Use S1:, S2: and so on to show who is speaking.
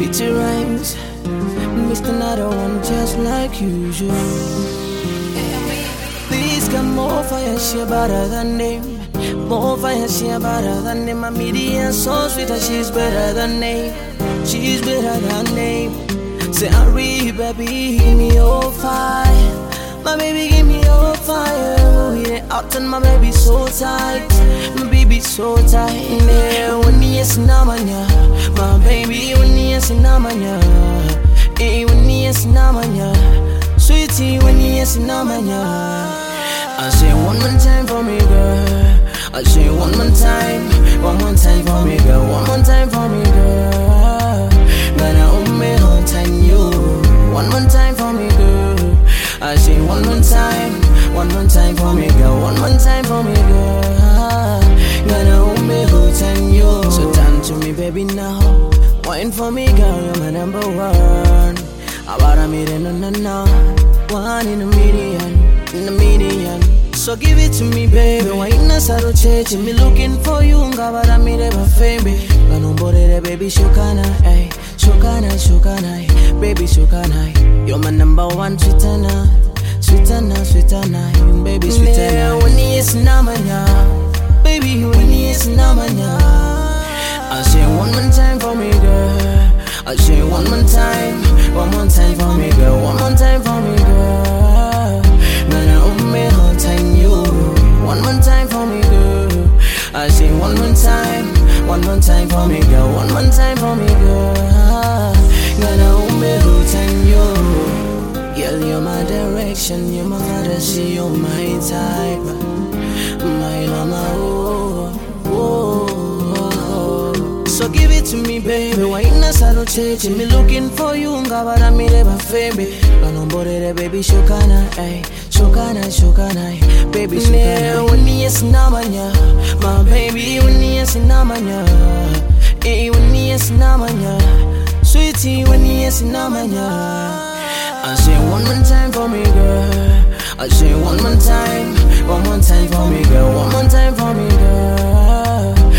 S1: Pity rhymes, missed another one just like usual. Please come more fire, she better than name. More fire, she better than name. My media so sweet, she's better than name. She's better than name. Say hurry, baby, give me your fire. My baby, give me your fire. We ain't out and my baby so tight. My baby so tight. Yeah, when yes namanya. My baby, when yes namanya. Eh, when yes namanya. Sweetie, when yes namanya. I say one more time for me, girl. I say one more time for me, girl. One more time for me, girl. Gonna hold me on time, you. One more time for me, girl. I say one more time for me, girl. One more time for me, girl. Gonna hold me on time, you. So turn to me, baby, now. Wine for me, girl, you're my number one. About a million, no. One in a million. So give it to me, baby. Why not start changing? Me looking for you, ngabara mi never fame. Nobody, baby, shukana, ay, shukana, baby, shukana. You're my number one, sweetana, baby, sweetana. When he is namanya, baby, when he is namanya. I say one more time for me, girl. I say one more time for me, girl. One more time for me, girl. Gonna hold me on time, you. One more time for me, girl. I say one more time for me, girl. One more time for me, girl. Gonna hold me on time, you. Girl, you're my direction, you're my fantasy, you're my type, my mama, oh. So give it to me, baby. Why not start changing? Me looking for you, ngabara mi never fame. Nobody, baby, shukana, ay, shukana, baby, shukana. When yes namanya, my baby, when yes namanya, eh, when yes namanya, sweetie, when yes namanya. I say one more time for me, girl. I say one more time for me, girl. One more time for me, girl.